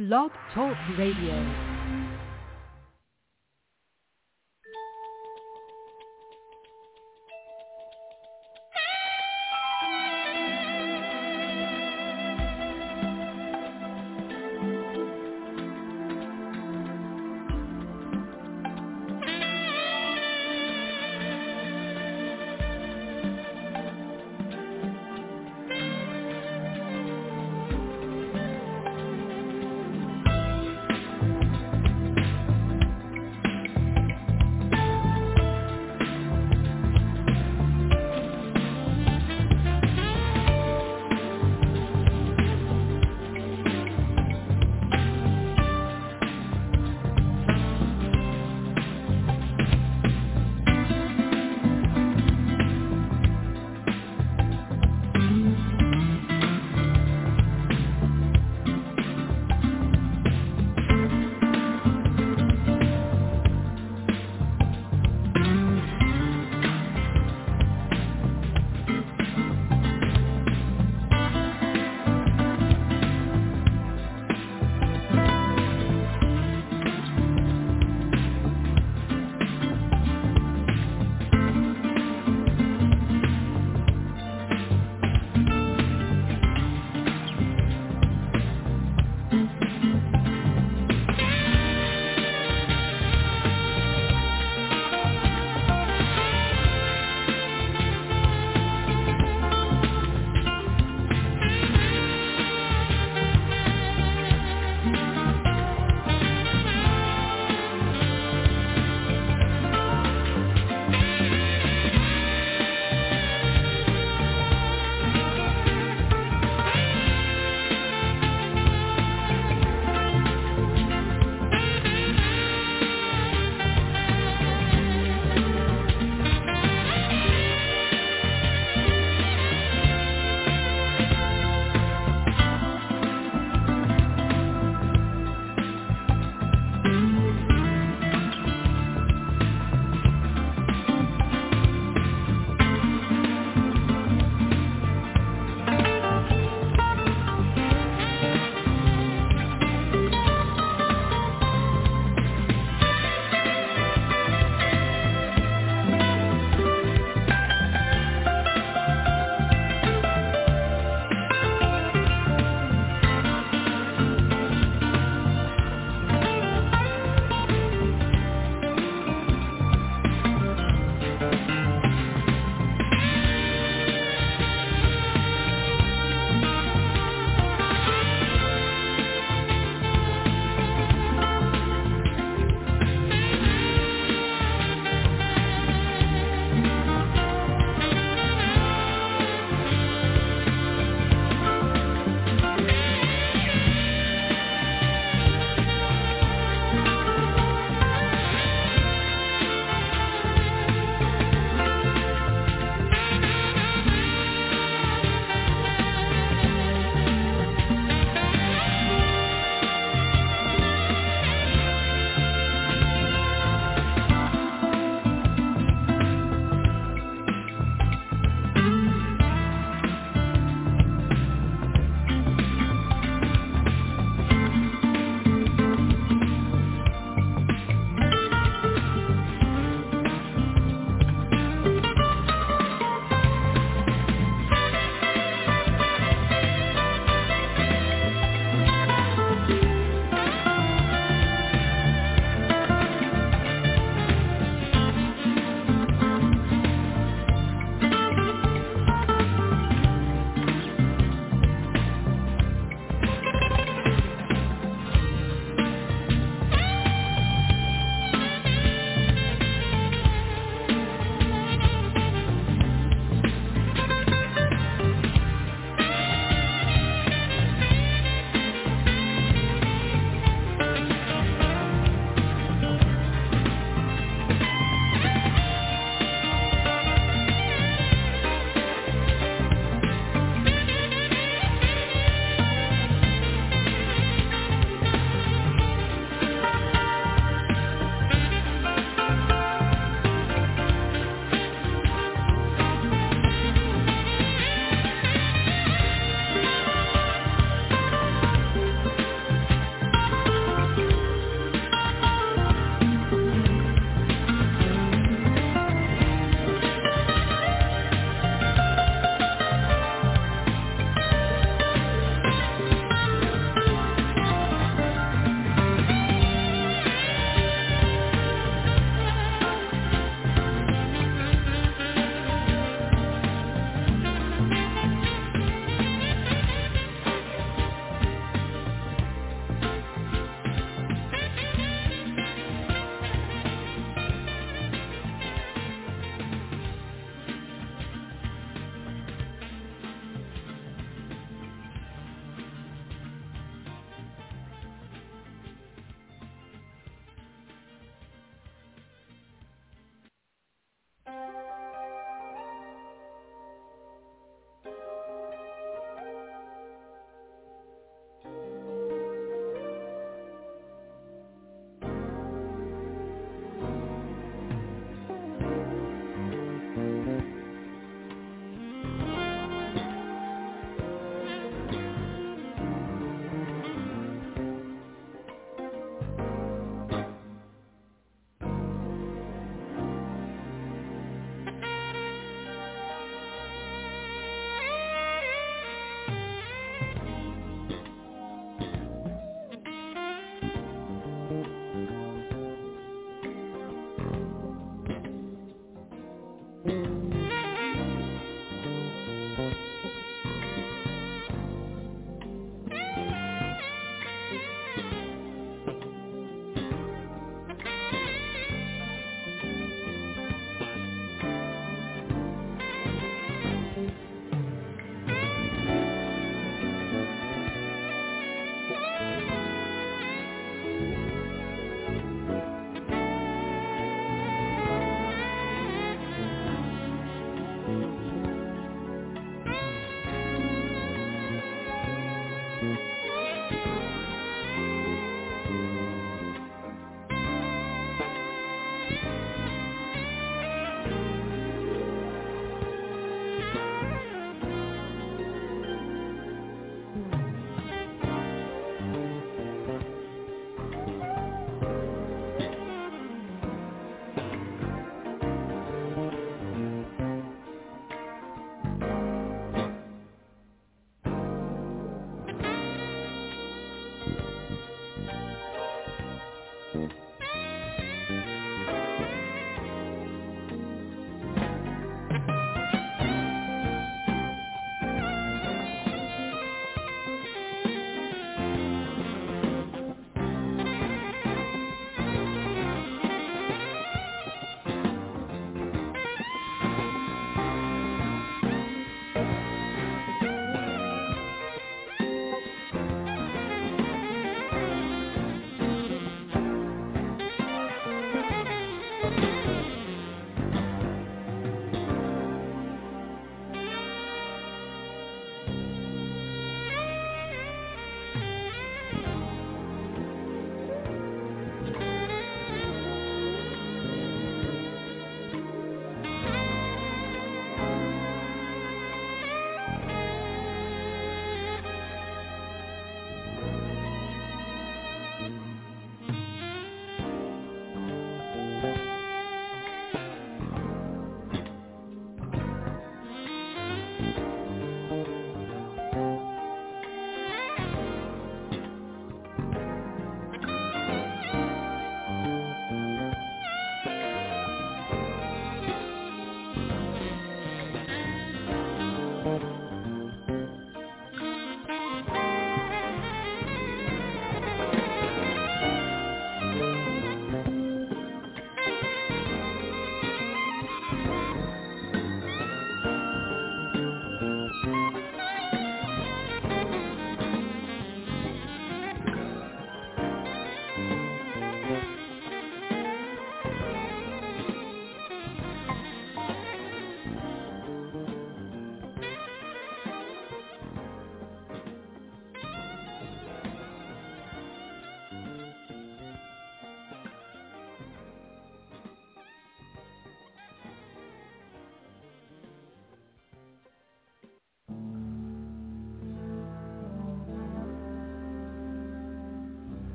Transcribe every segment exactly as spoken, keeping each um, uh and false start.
Blog Talk Radio.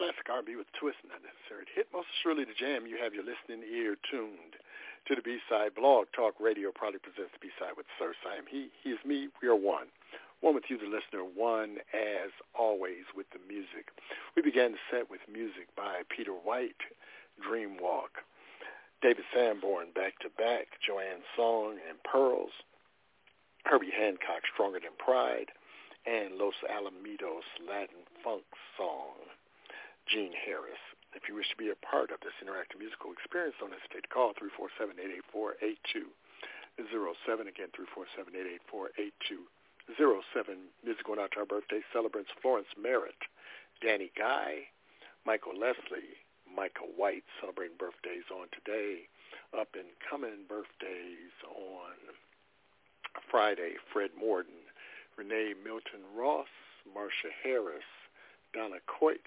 Classic R and B with a twist, not necessary to hit. Most surely the jam. You have your listening ear tuned to the B-side. Blog Talk Radio proudly presents the B-side with Sir Sam. He, he is me. We are one. One with you, the listener. One, as always, with the music. We began the set with music by Peter White, Dream Walk. David Sanborn, Back to Back. Joanne Song and Pearls. Herbie Hancock, Stronger Than Pride. And Los Alamitos, Latin Funk Song. Gene Harris. If you wish to be a part of this interactive musical experience, don't hesitate to call three four seven, eight eight four, eight two zero seven. Again, three four seven, eight eight four, eight two zero seven. Music going out to our birthday celebrants, Florence Merritt, Danny Guy, Michael Leslie, Michael White, celebrating birthdays on today. Up and coming birthdays on Friday, Fred Morden, Renee Milton Ross, Marcia Harris, Donna Coit,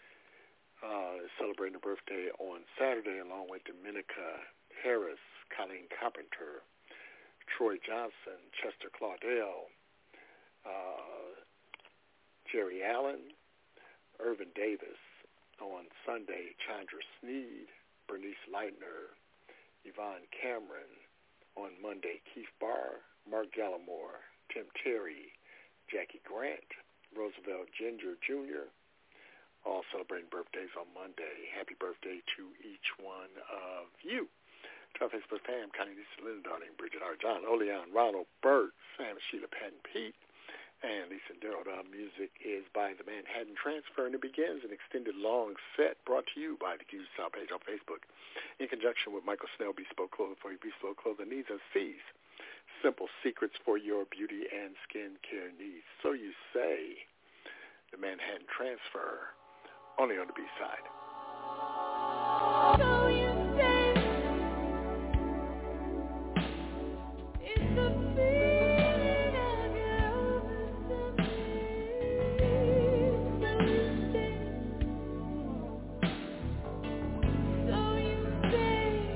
Uh, celebrating a birthday on Saturday, along with Dominica Harris, Colleen Carpenter, Troy Johnson, Chester Claudel, uh, Jerry Allen, Irvin Davis. On Sunday, Chandra Sneed, Bernice Leitner, Yvonne Cameron. On Monday, Keith Barr, Mark Gallimore, Tim Terry, Jackie Grant, Roosevelt Ginger Junior, all celebrating birthdays on Monday. Happy birthday to each one of you. To our Facebook fam, Connie Lisa, Linda Darling, Bridget R. John, Oleon, Ronald, Bert, Sam, Sheila, Pat, and Pete, and Lisa and Daryl. Our music is by the Manhattan Transfer, and it begins an extended long set brought to you by the Q Style page on Facebook in conjunction with Michael Snell, Bespoke Clothing for your bespoke clothing needs, and C's Simple Secrets for your beauty and skin care needs. So you say, the Manhattan Transfer, only on the B-side. So you say it's a feeling of your to me. So you say, so you say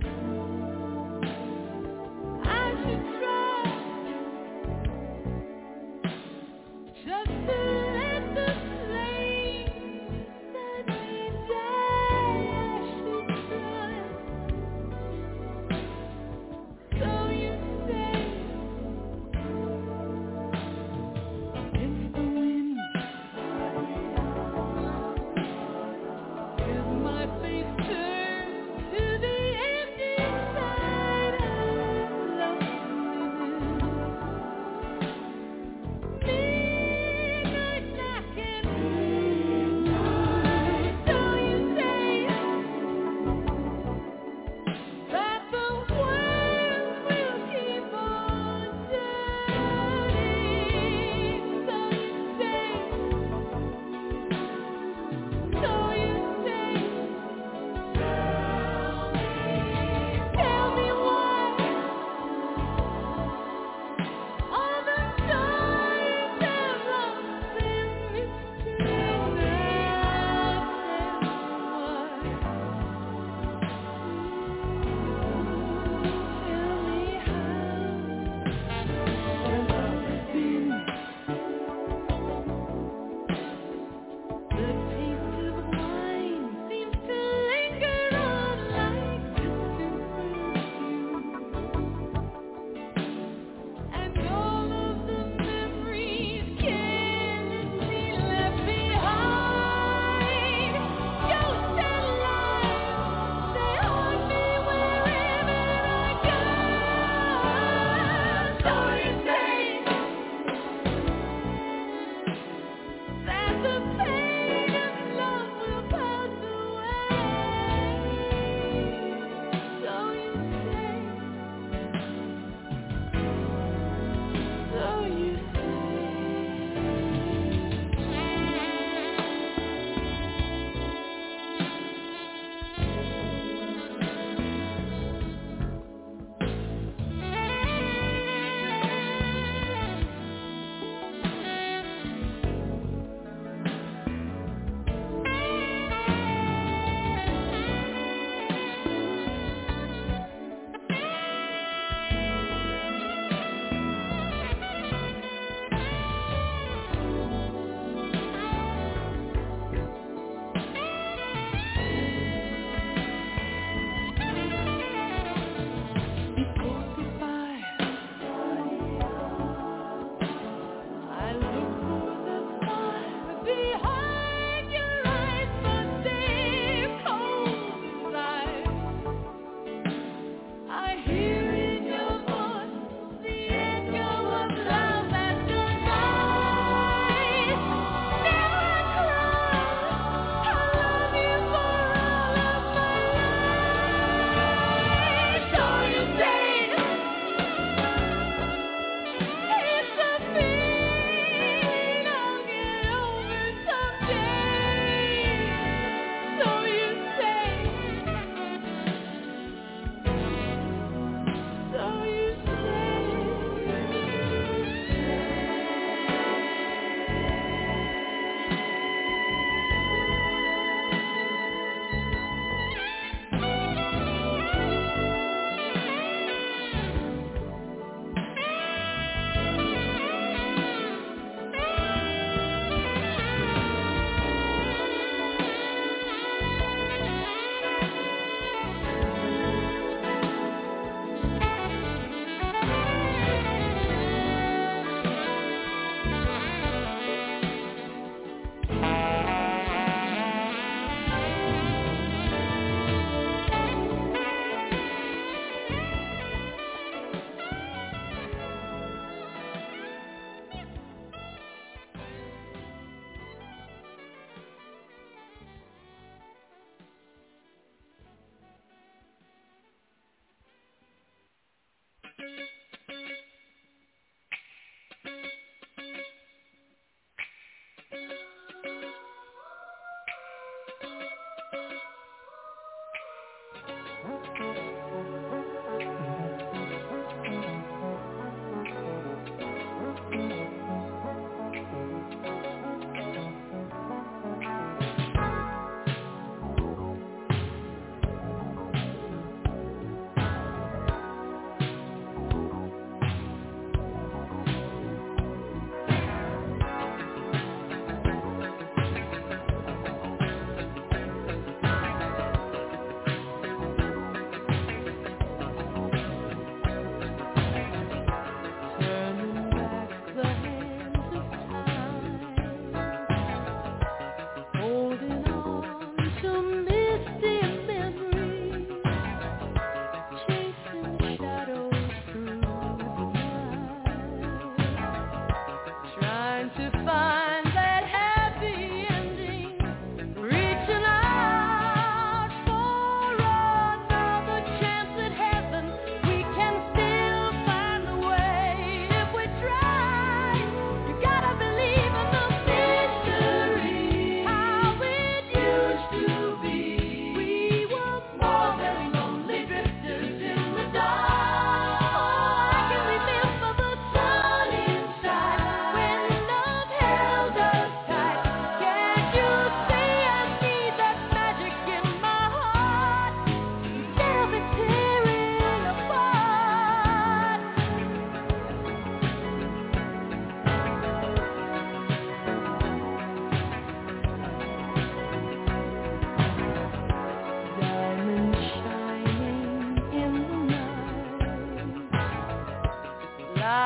I should try just to let the flame that we die. I should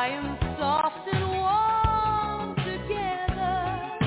lying soft and warm together.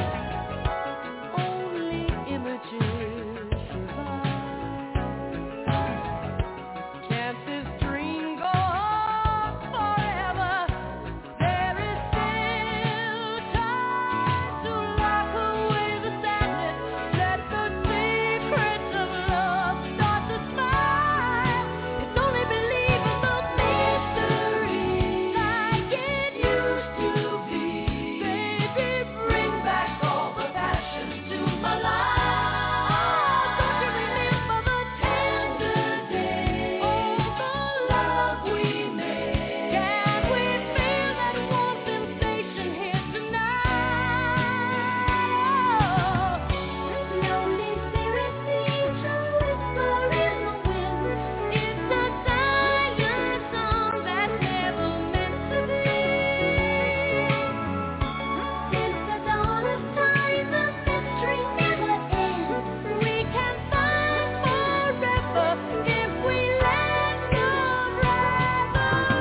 Only images survive. Can't this dream go on forever? There is still time to lock away the sadness. Let the secrets of love start to smile. It's only believing the mystery like it used to be. Baby, bring back all the passion to my life. Don't you remember the tender days? All the love we made. Can we feel that warm sensation here tonight? Lonely spirit seems to whisper in the wind. It's a silent song that never meant to be. Since the dawn of time, the mystery never ends. We can find forever if we let go breath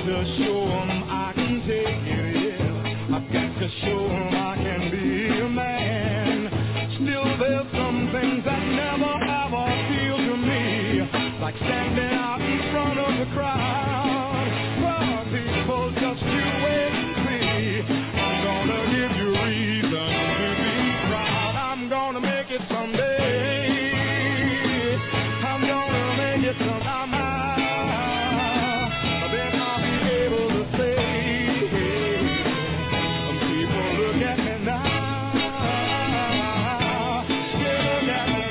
to show 'em I can take it, yeah. I've got to show 'em I can be a man. Still there's some things that never ever feel to me, like standing out in front of the crowd. Oh, people, just you wait and see. I'm gonna give you reason to be proud. I'm gonna make it someday. I'm gonna make it somehow. Then I'll be able to say, people, look at me now. Yeah, look at me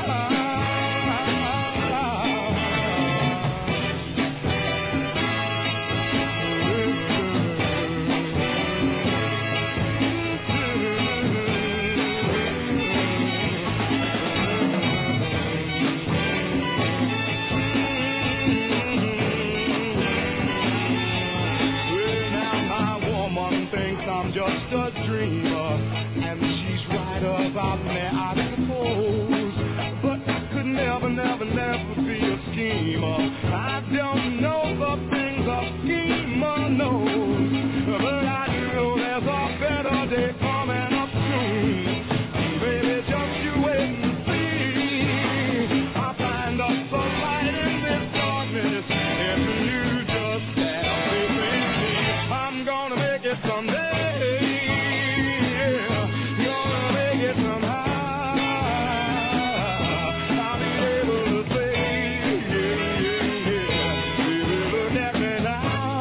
I'm just a dreamer, and she's right about me, I suppose. But I could never, never, never be a schemer. I don't know the things a schemer knows, but I know there's a better day coming up soon. Baby, just you wait and see. I'll find us the light in this darkness, if you just stand with me. I'm gonna make it someday. Now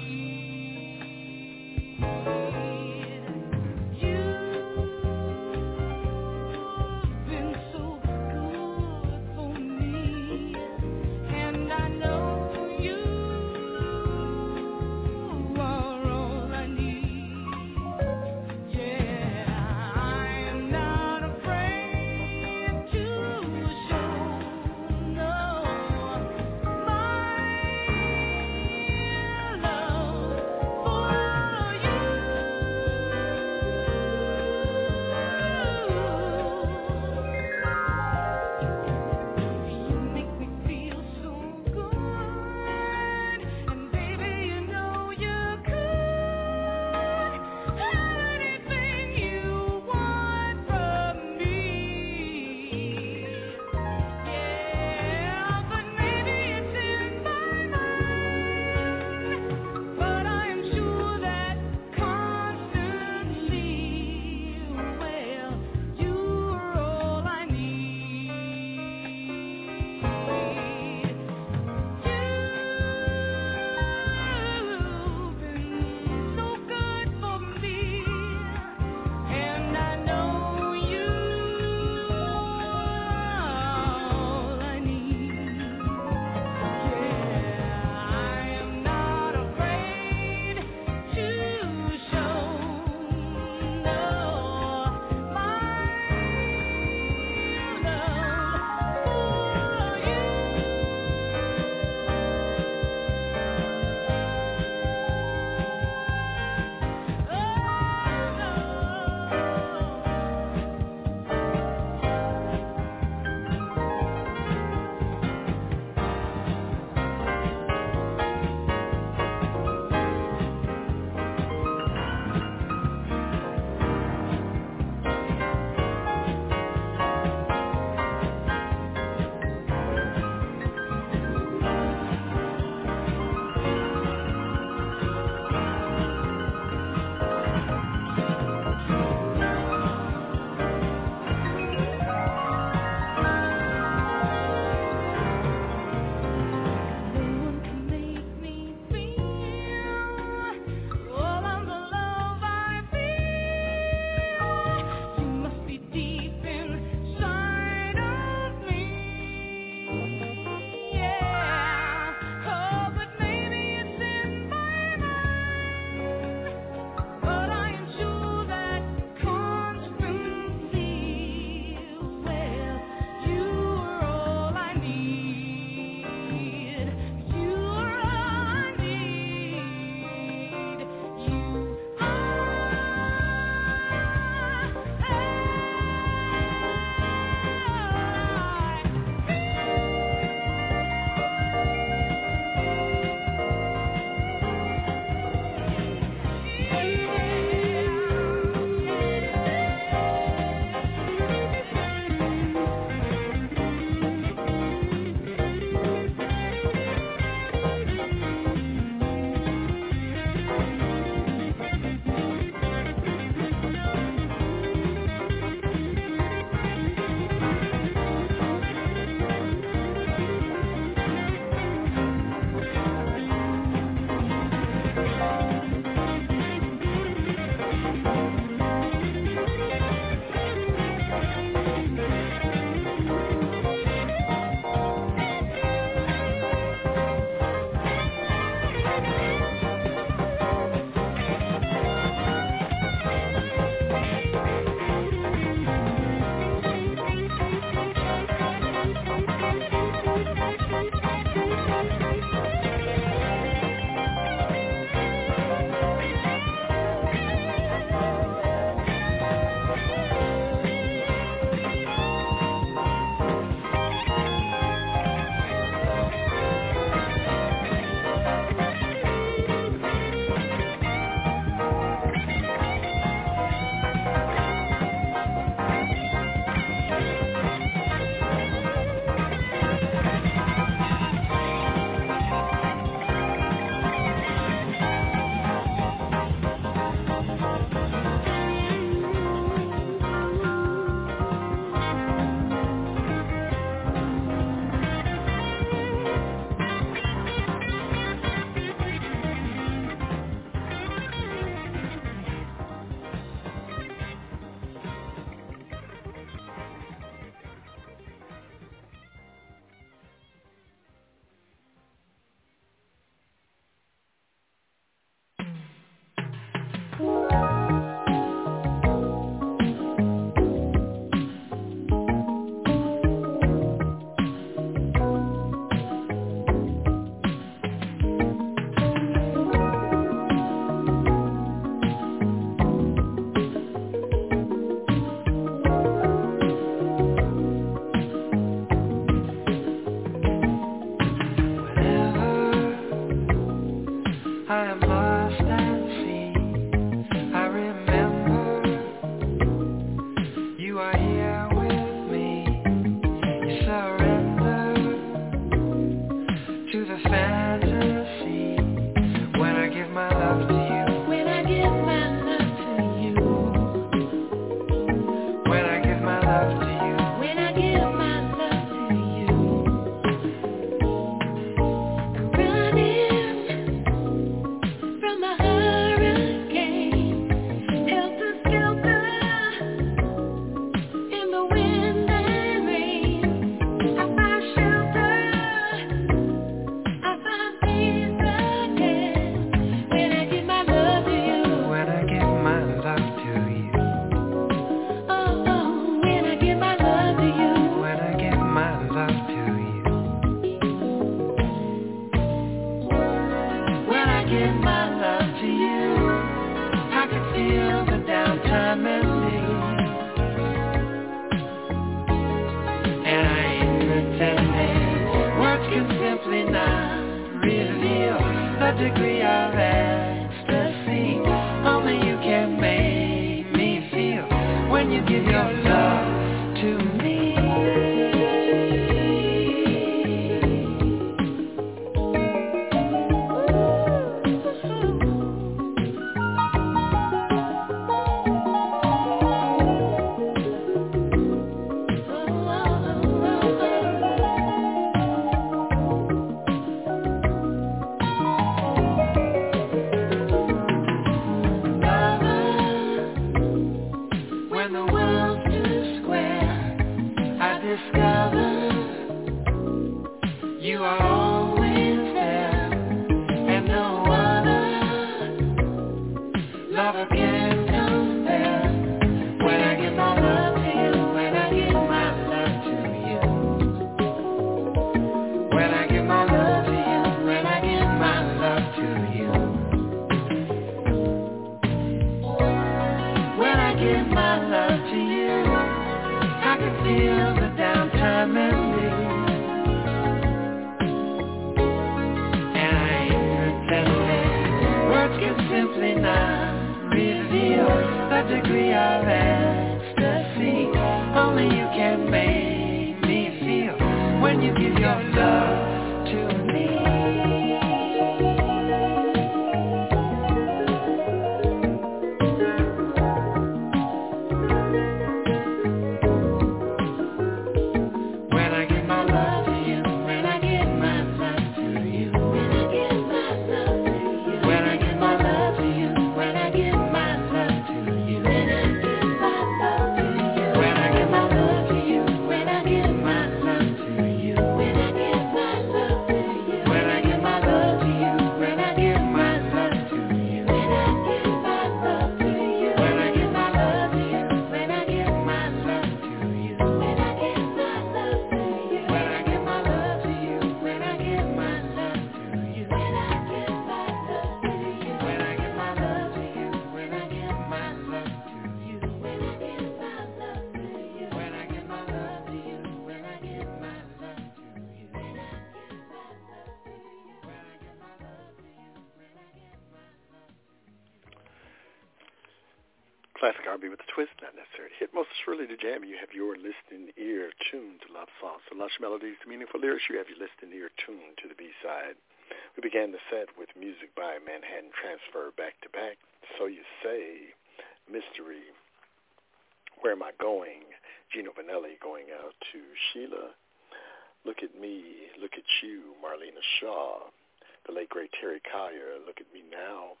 Classic R and B with a twist, not necessarily hit. Most surely the jam. You have your listening ear tuned to love songs, to lush melodies, to meaningful lyrics. You have your listening ear tuned to the B-side. We began the set with music by Manhattan Transfer back to back. So You Say, Mystery, Where Am I Going? Gino Vanelli going out to Sheila. Look at Me, Look at You, Marlena Shaw. The late great Terry Collier, Look at Me Now.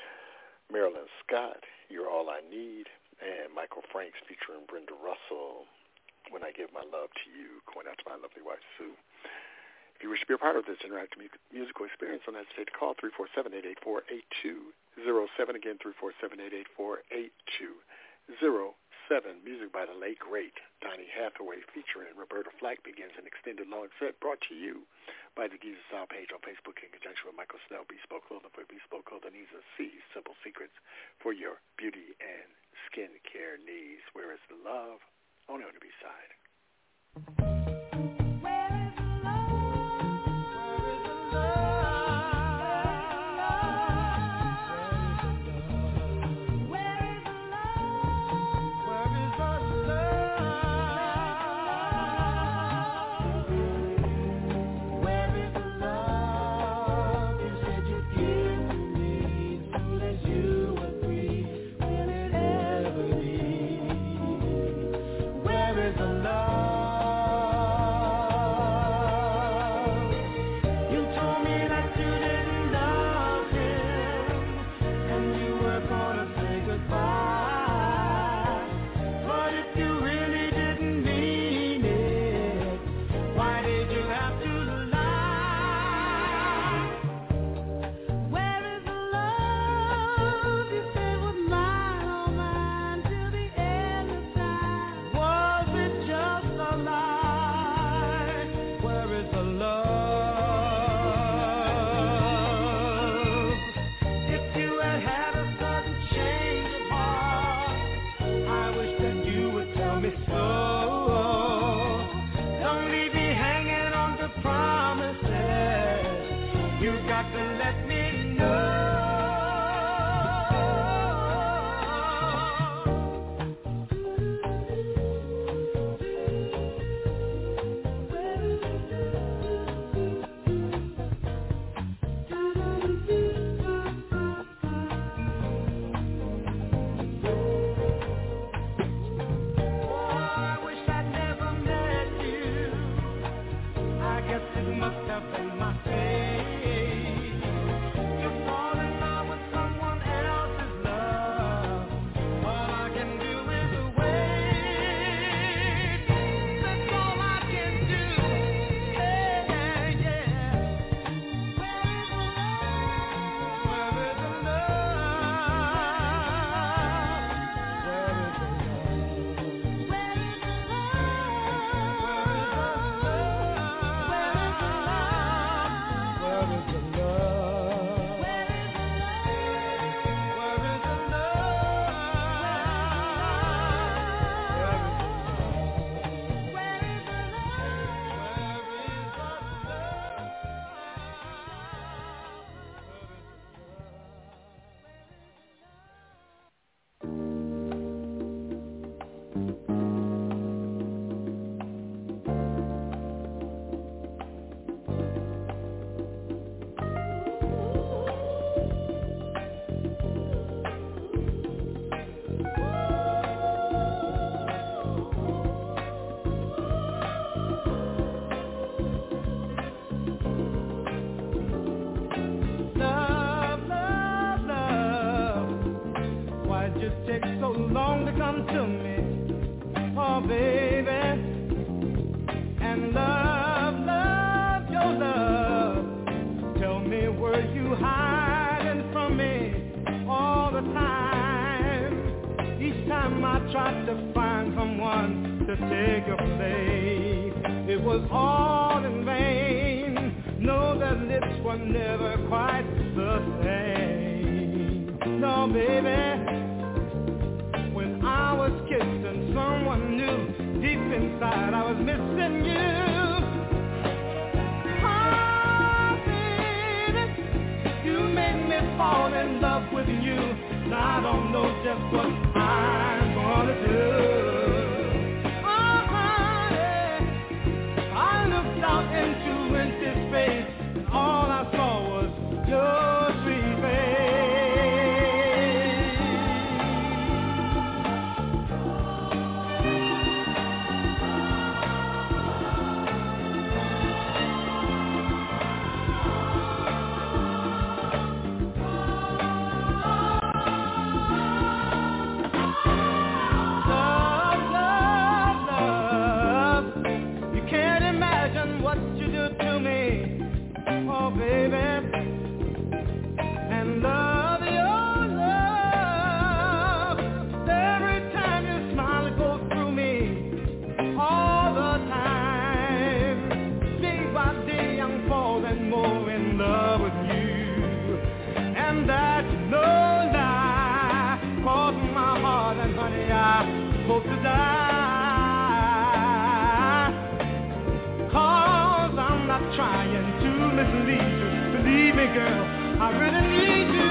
Marilyn Scott, You're All I Need, and Michael Franks featuring Brenda Russell, When I Give My Love to You, going out to my lovely wife, Sue. If you wish to be a part of this interactive musical experience, don't hesitate to call three four seven, eight eight four, eight two zero seven. Again, three four seven, eight eight four, eight two zero seven. Music by the late, great Donny Hathaway featuring Roberta Flack begins an extended long set brought to you by the Giza Style page on Facebook in conjunction with Michael Snell, Bespoke Clothing for Bespoke Clothing needs. C, simple secrets for your beauty and skin care needs. Where is the love? Only on the B-side. Baby, and love your lie, 'cause I'm not trying to mislead you. Believe me, girl, I really need you.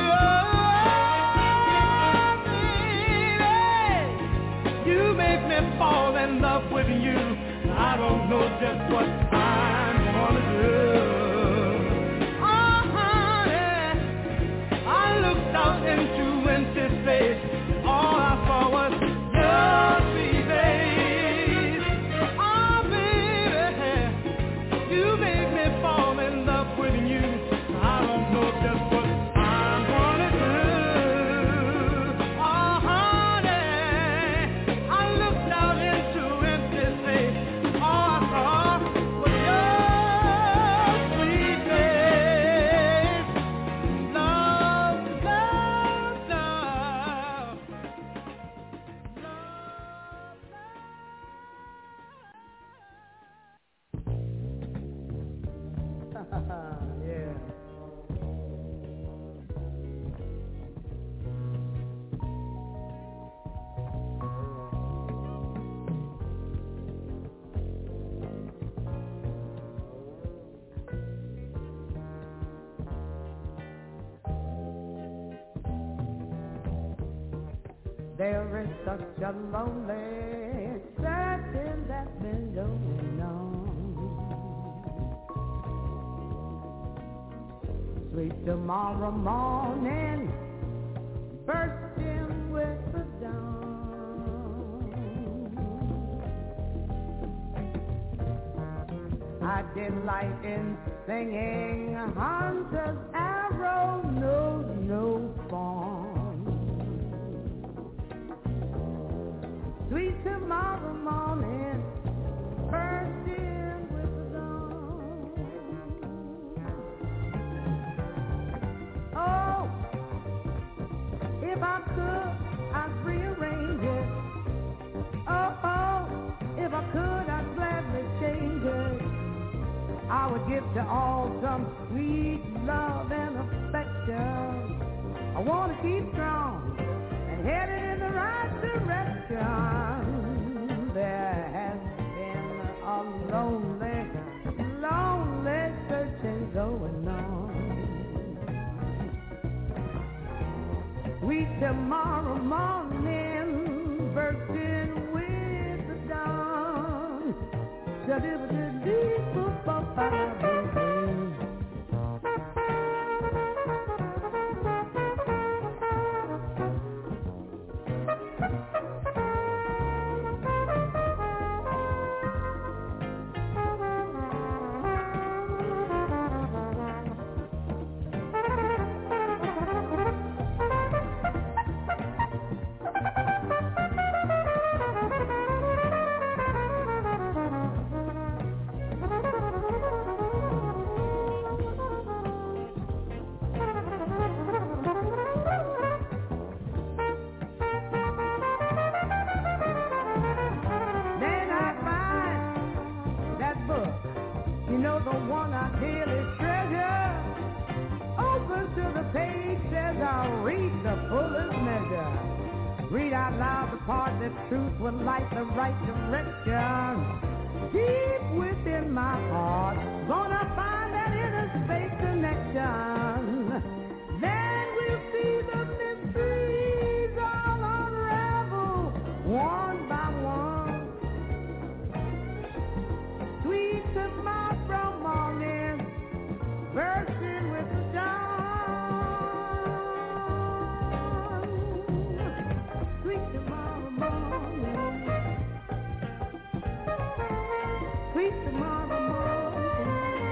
You make me fall in love with you. I don't know just what I'm gonna do. Oh, honey, I looked out into empty space. All I saw was your sweet face. Oh, baby, you make me fall in love with you. I don't know just what I'm gonna do. There is such a lonely searching that's been going on. Sweet tomorrow morning, bursting with the dawn. I delight in singing hunter's arrow knows no fawn. Sweet tomorrow morning, bursting with the dawn. Oh, if I could, I'd rearrange it. Oh, oh, if I could, I'd gladly change it. I would give to all some sweet love and affection. I want to keep strong and headed in the right direction. There has been a lonely, lonely searching going on. Sweet tomorrow morning, bursting with the dawn. Da-dee-ba-dee-dee-boo-ba-ba-ba-ba. Truth will light the right direction. Deep within my heart, gonna find that inner space connection. Then we'll see the mysteries all unravel one by one. Sweet tomorrow morning, bursting with the dawn. Sweet tomorrow morning. Sweet tomorrow morning.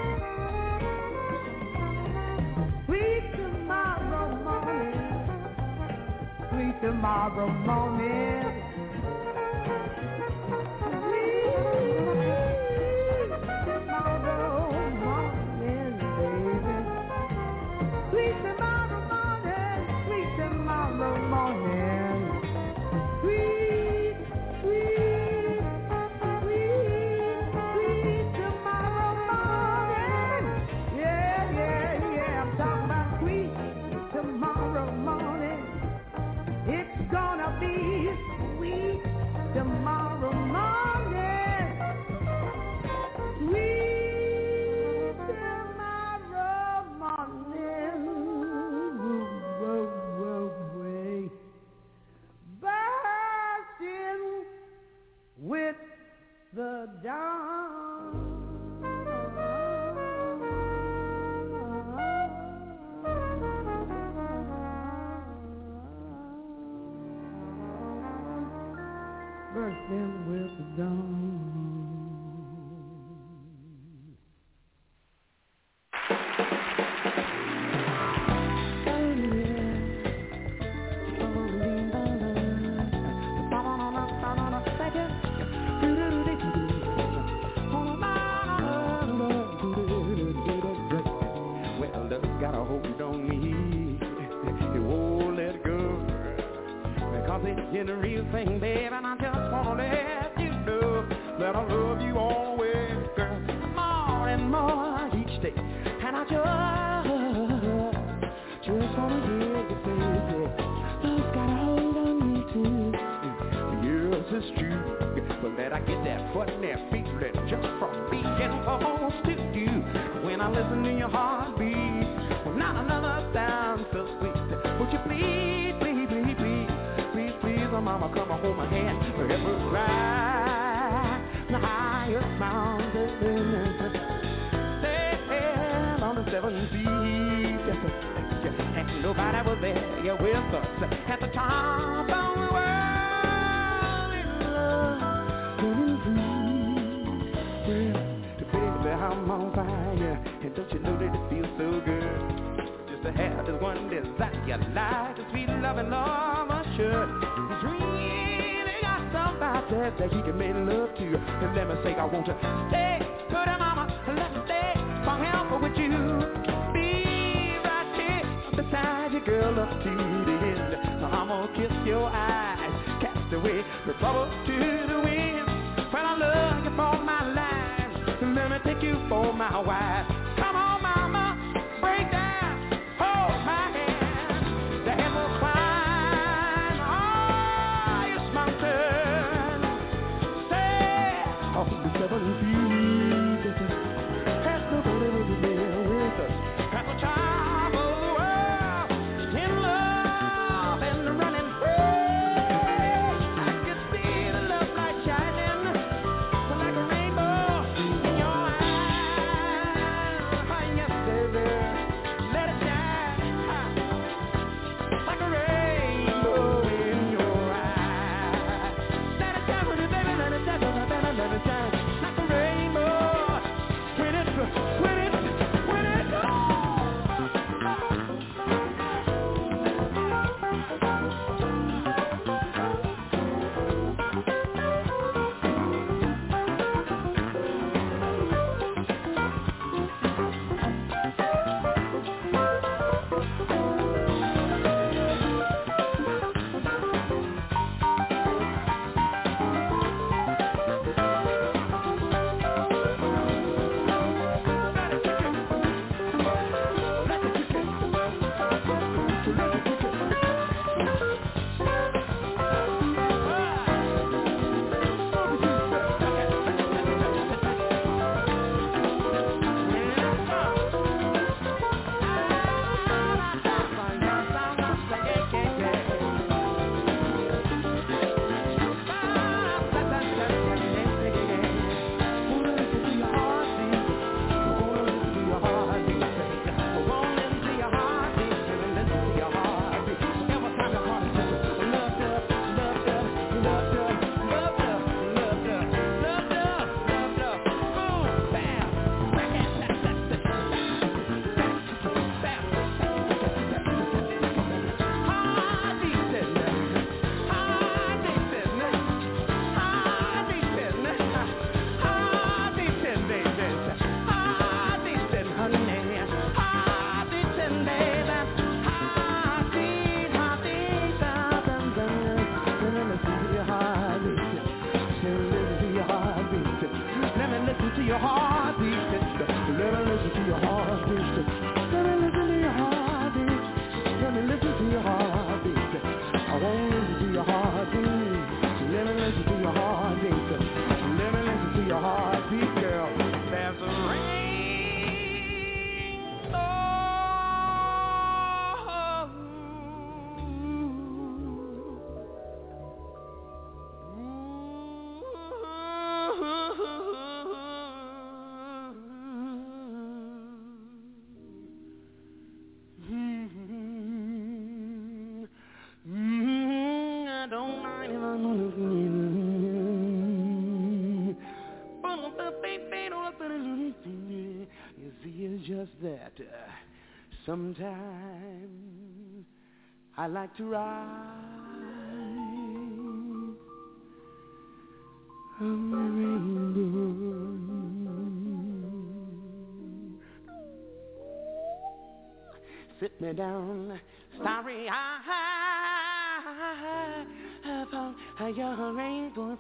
Sweet tomorrow morning. Sweet tomorrow morning. Sweet tomorrow morning, baby. Sweet tomorrow morning. Sweet tomorrow morning. Sweet, sweet, sweet, sweet tomorrow morning. Yeah, yeah, yeah. I'm talking about sweet tomorrow morning. It's gonna be Bursting with the dawn. Well, love's got a hold on me. It won't let go. Because it's in the real thing, babe, and I just wanna let you know that I love you always, girl, more and more each day. And I just, just wanna hear you say, yeah, love's got a hold on me too. Yes, it's true, but that I get that funny feeling just from being close to you. When I listen to your heartbeat, well, not another sound so sweet. Would you please, please, please, please, please, please, oh mama, come and hold my hand forever ride the highest mountain, stand on the seven seas, just, just, and nobody was there, you're with us at the top of the world in love, running free. Well, baby, I'm on fire, and don't you know that it feels so good? To have this one desire, like a sweet loving love should. He's really got somebody that he can make love to. And let me say, I want to stay, put him mama, let me stay forever with you. Be right here beside you, girl, up to the end. I'm gonna kiss your eyes, cast away the bubble to the wind. Well, I love you for my life, and let me take you for my wife. Come on, mama, break down. Seven feet, has nobody ever been with us at the top of the world, in love and running free. I can see the love light shining like a rainbow in your eyes. Oh, yes, baby, let it shine like a rainbow in your eyes. Let it shine, baby, let it shine, let it shine. You see, it's just that uh, sometimes I like to ride on the rainbow. Sit me down, starry eye, upon your rainbow.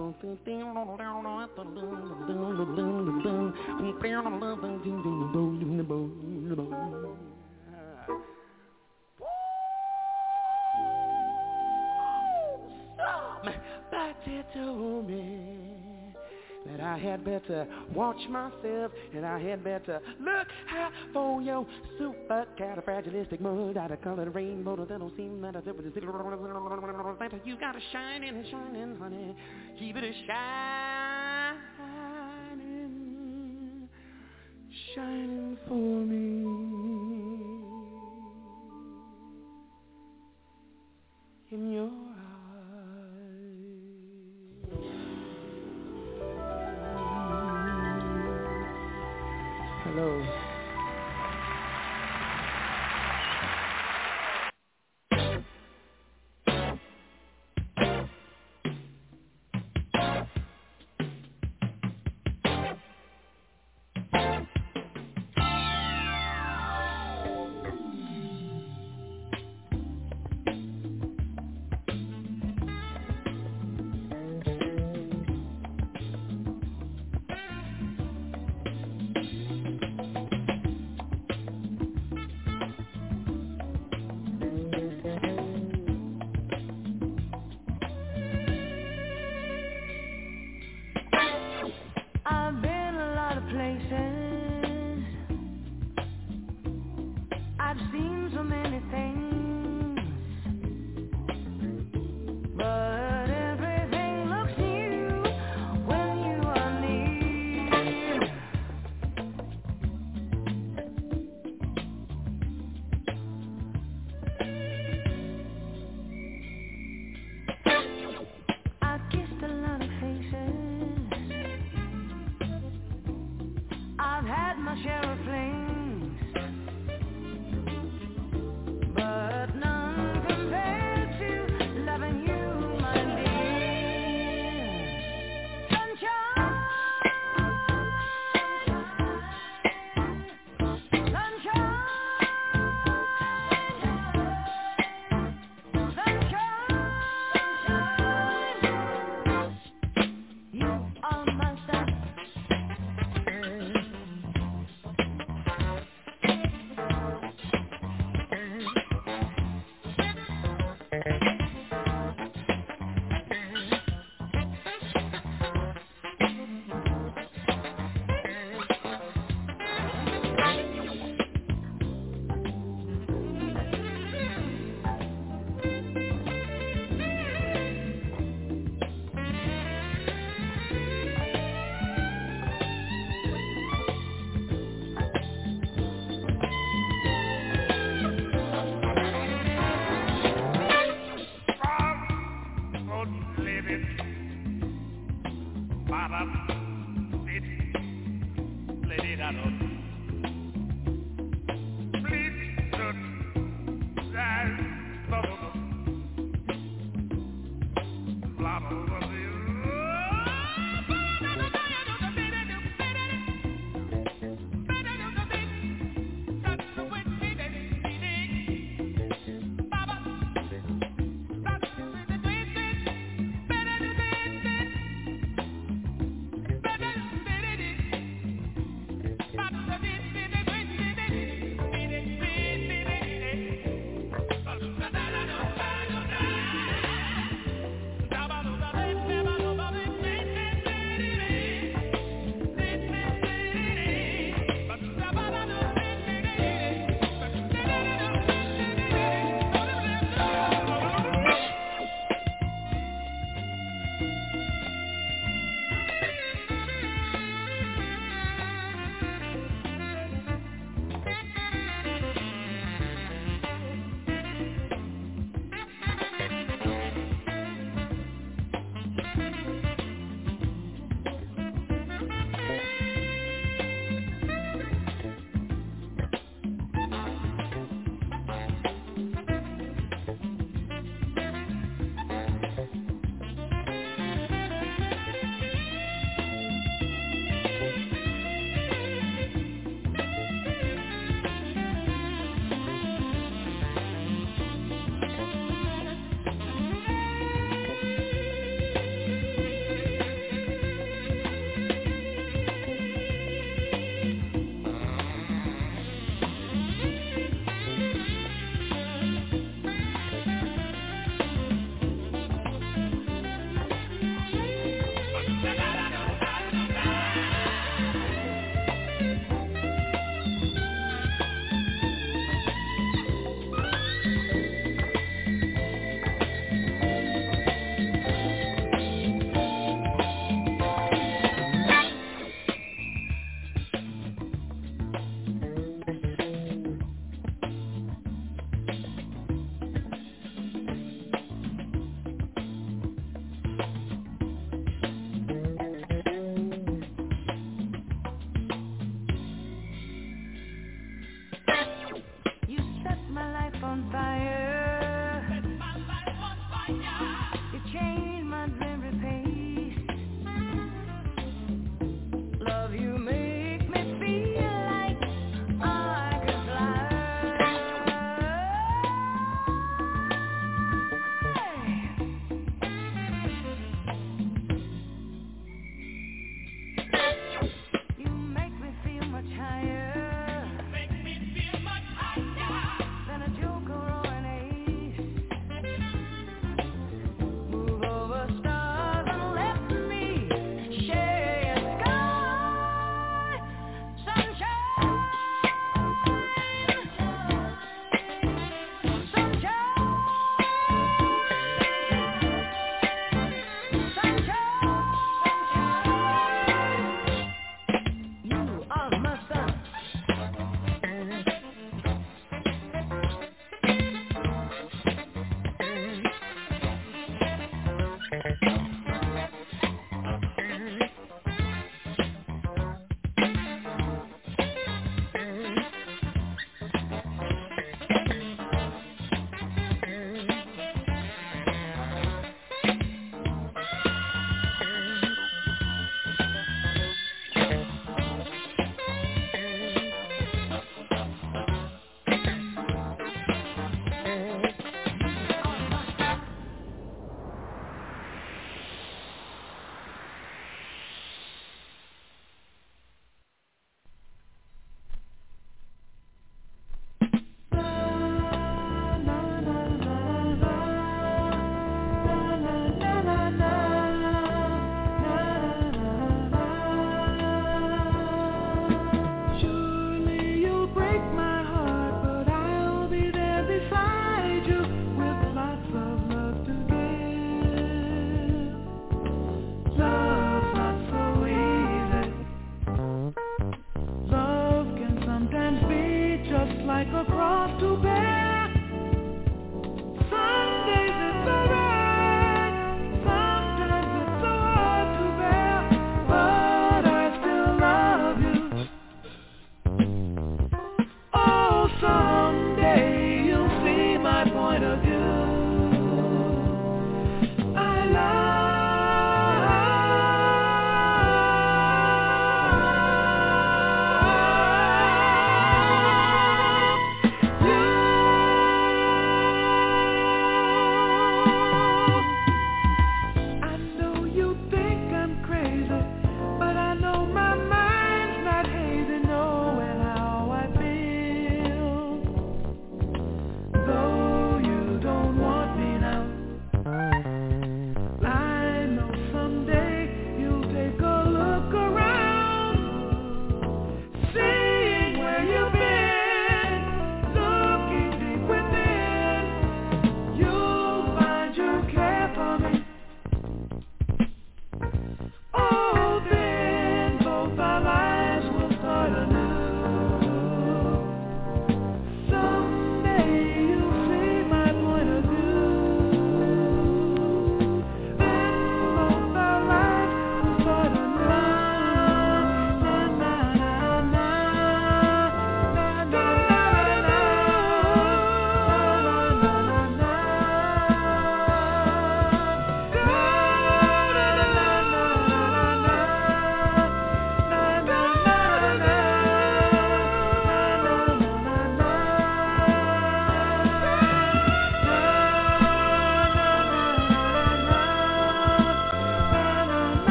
Somebody told me that I had better watch myself, and I had better look out for your super califragilistic mud out of colored rainbow that don't seem that you gotta shine and shining, honey. Keep it a shining, shining for me. In your hello. I've been a lot of places. I've seen so many things, but everything looks new when you are near. I've kissed a lot of faces. I've had my share of flames, but none compared to loving you, my dear. Sunshine, sunshine, sunshine, you are my sun. Bye. You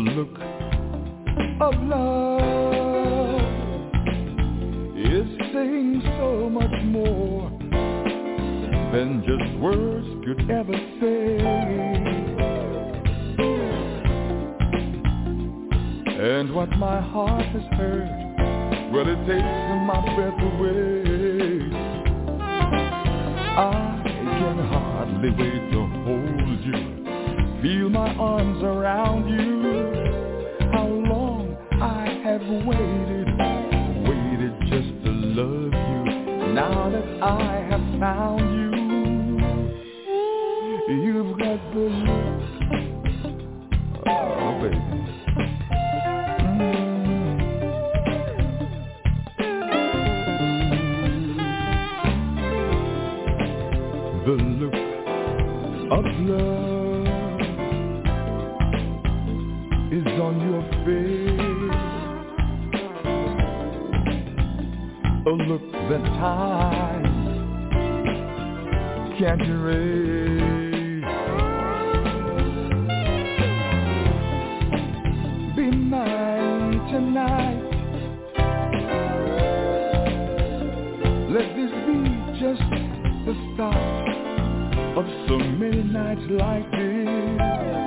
look of love is saying so much more than just words could ever say. And what my heart has heard, well, it takes my breath away. I can hardly wait to hold you, feel my arms around you. How long I have waited, waited just to love you. Now that I have found you, you've got the look, oh baby. The look of love is on your face, a look that time can't erase. Be mine tonight, let this be just the start of so many nights like this.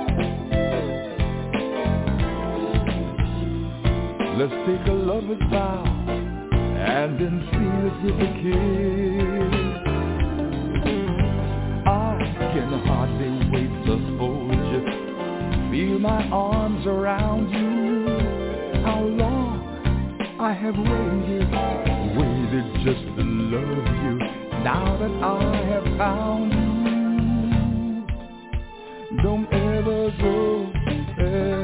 Let's take a lover's vow and then seal it with a kiss. I can hardly wait to hold you, feel my arms around you. How long I have waited, waited just to love you. Now that I have found you, don't ever go, yeah.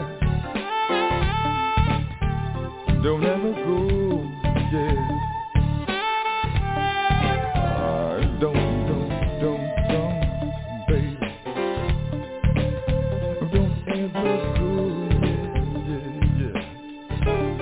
Don't ever go, yeah. Uh, don't, don't, don't, don't, baby. Don't ever go, yeah, yeah, yeah.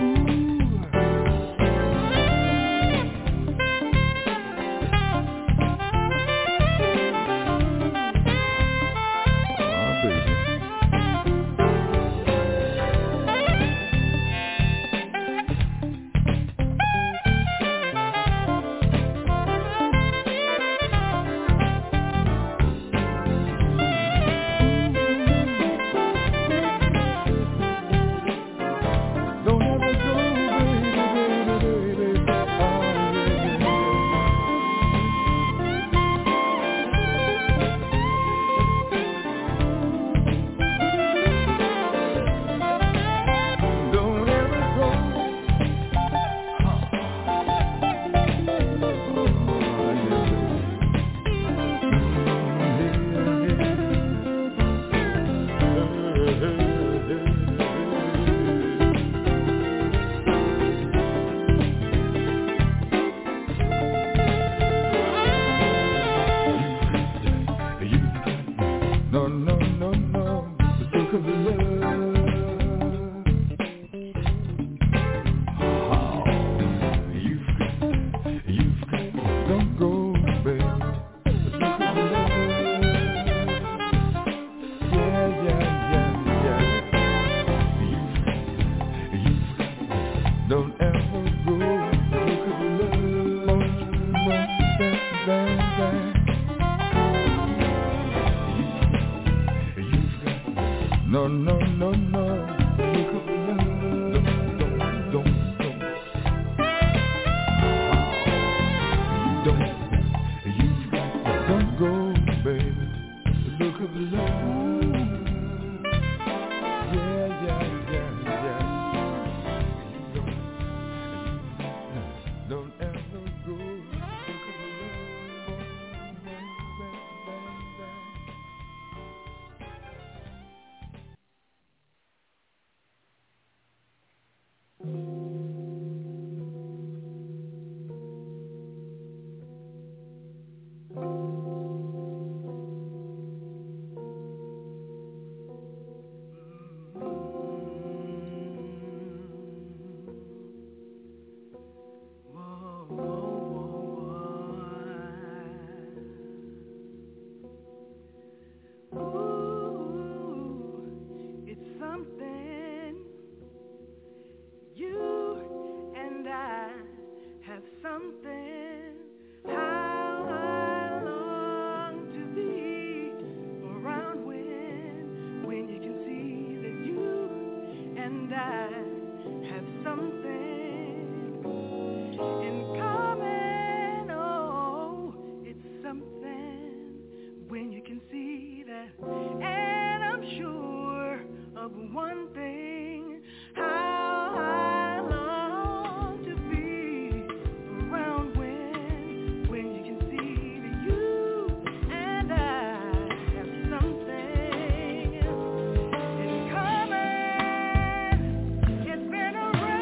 one thing, how I long to be around when, when you can see that you and I have something in common. It's been a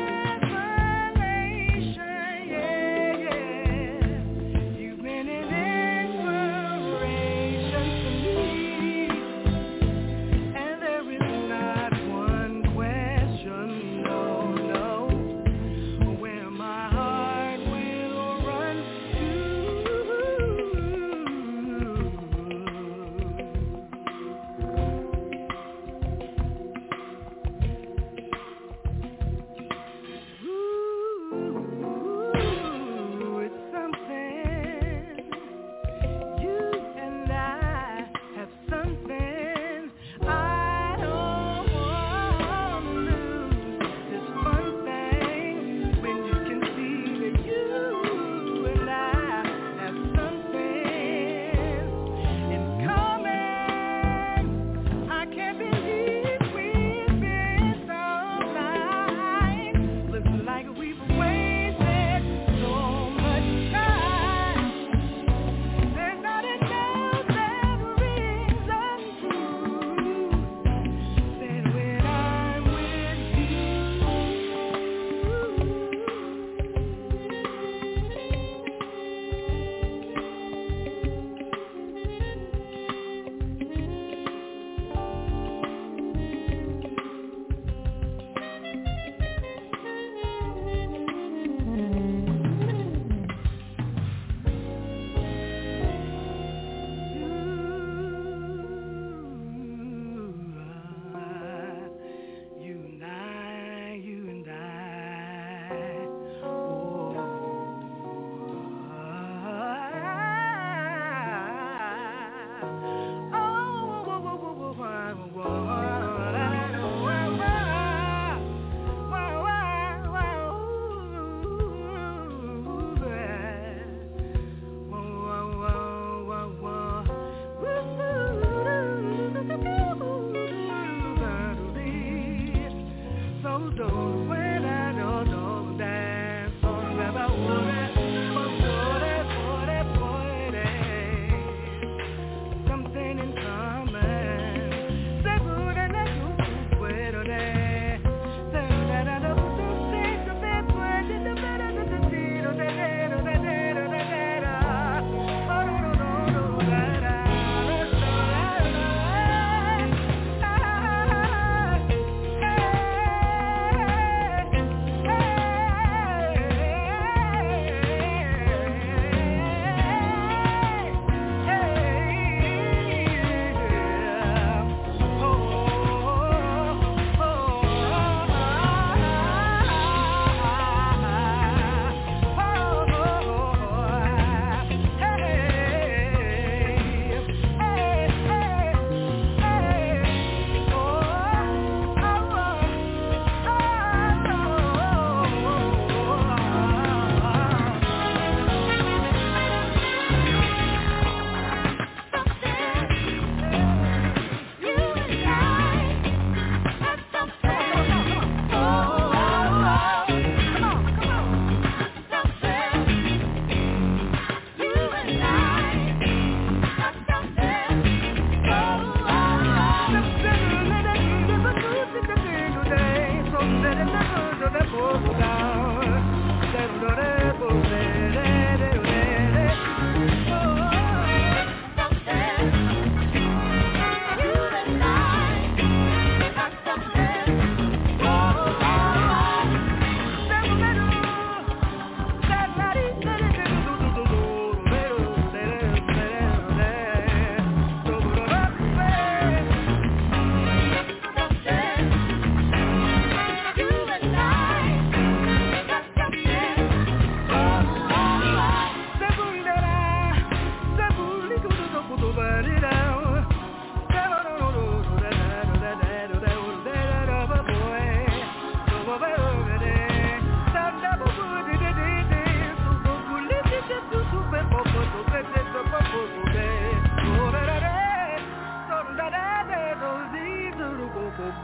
revelation, yeah, yeah. You've been an inspiration to me, and there is not one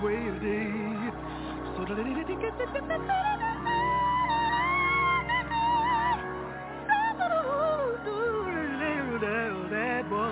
away today. So the lady get that boy.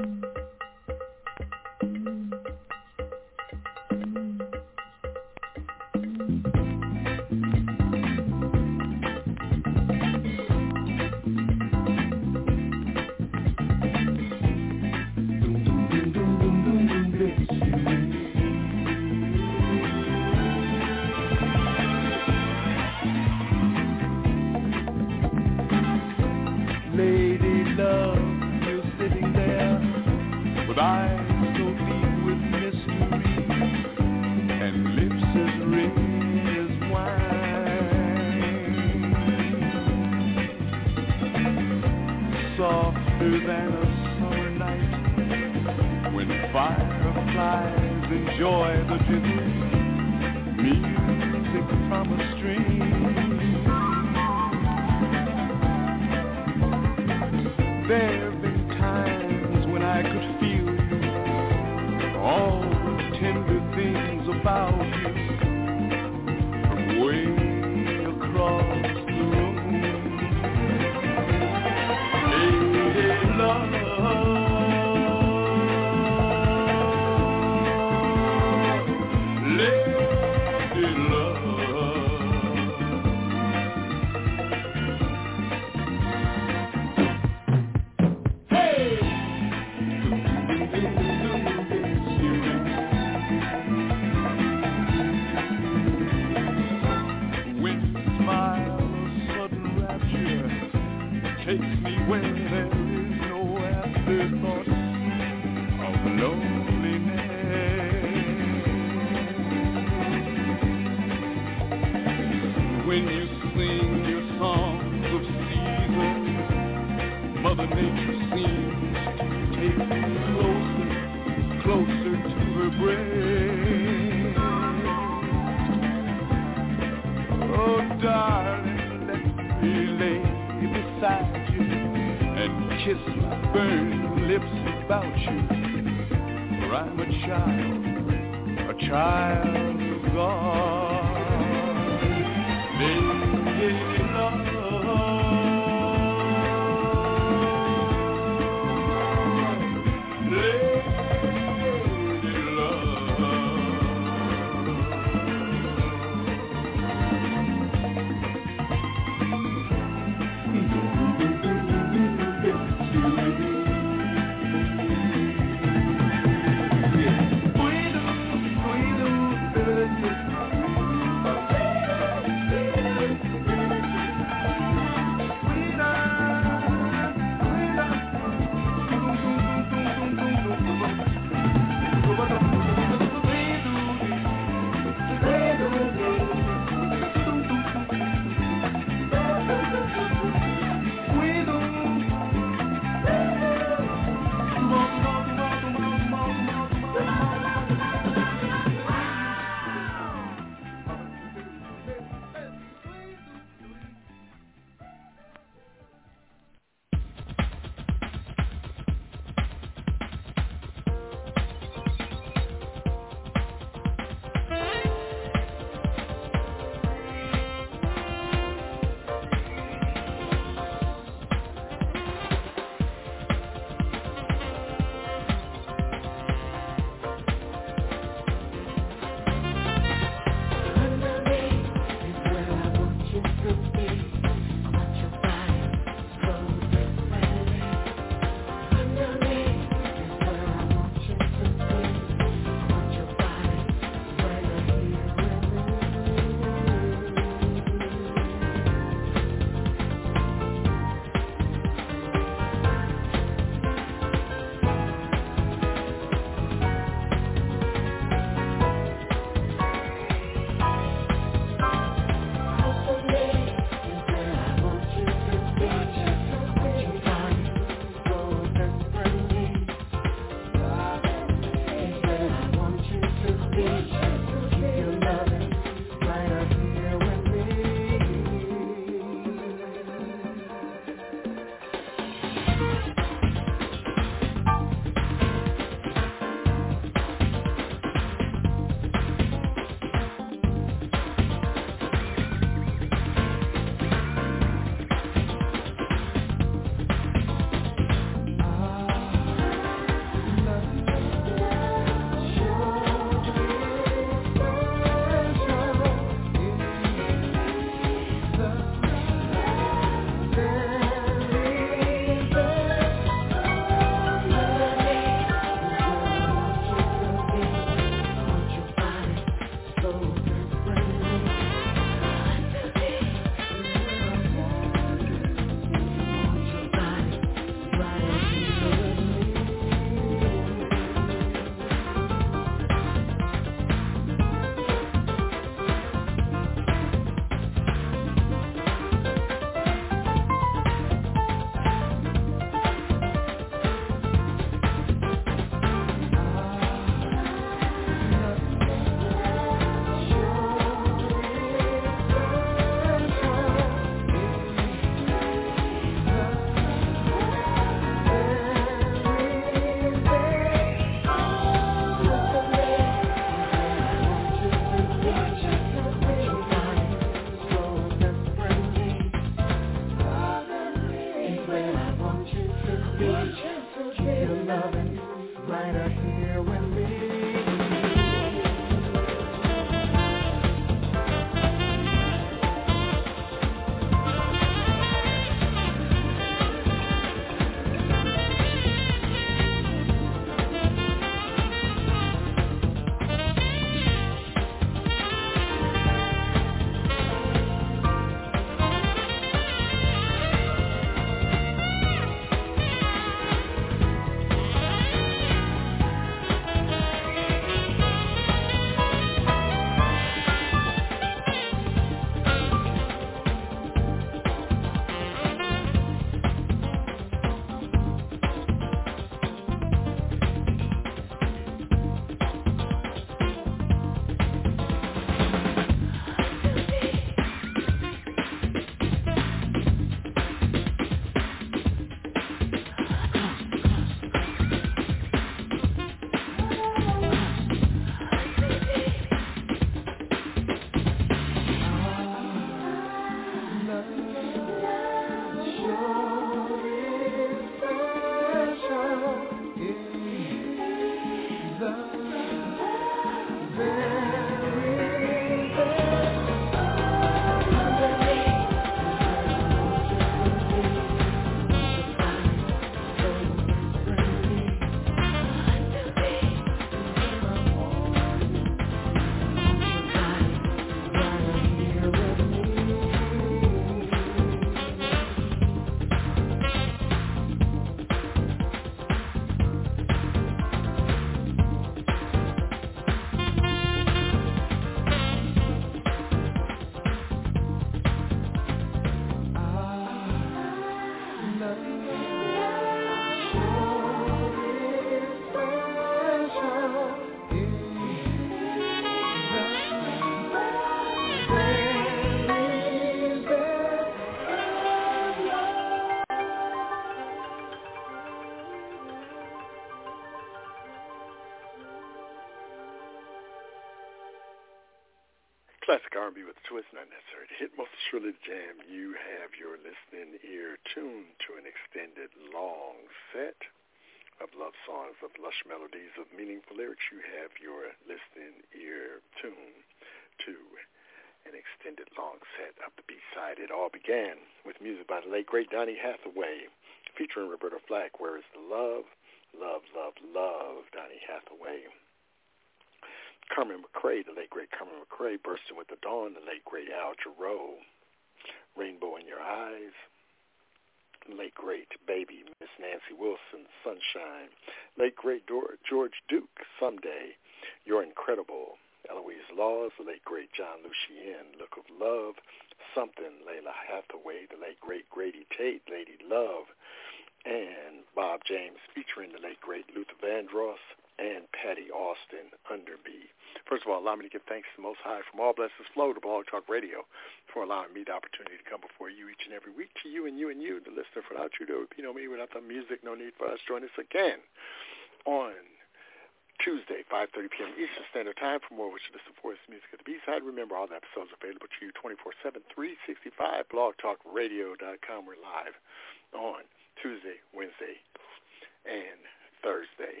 Classic R and B with a twist, not necessary to hit. Most surely the jam. You have your listening ear tuned to an extended long set of love songs, of lush melodies, of meaningful lyrics. You have your listening ear tuned to an extended long set of the B-side. It all began with music by the late, great Donny Hathaway, featuring Roberta Flack, Where is the Love? Love, love, love, Donny Hathaway. Carmen McRae, the late, great Carmen McRae, Bursting with the Dawn, the late, great Al Jarreau, Rainbow in Your Eyes, the late, great Baby, Miss Nancy Wilson, Sunshine, late, great George Duke, Someday, You're Incredible, Eloise Laws, the late, great John Lucien, Look of Love, Something, Layla Hathaway, the late, great Grady Tate, Lady Love, and Bob James, featuring the late, great Luther Vandross and Patty Austin, Under Me. First of all, allow me to give thanks to the Most High from all blessings flow to Blog Talk Radio for allowing me the opportunity to come before you each and every week, to you and you and you, the listener. Without you, there would be no me. Without the music, no need for us. Join us again on Tuesday, five thirty p.m. Eastern Standard Time for more which you listen for is music at the B-side. Remember, all the episodes are available to you twenty-four seven, three sixty-five, blog talk radio dot com. We're live on Tuesday, Wednesday, and Thursday.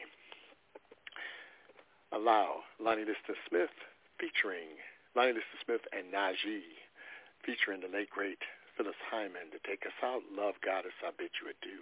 Allow Lonnie Liston Smith featuring Lonnie Liston Smith and Najee featuring the late great Phyllis Hyman to take us out. Love Goddess, I bid you adieu.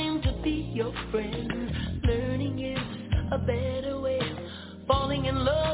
Falling in love